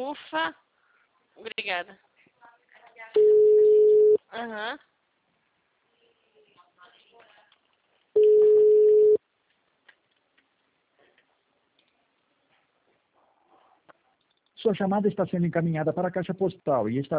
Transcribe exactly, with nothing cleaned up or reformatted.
Ufa. Obrigada. Aham. Uhum. Sua chamada está sendo encaminhada para a caixa postal e está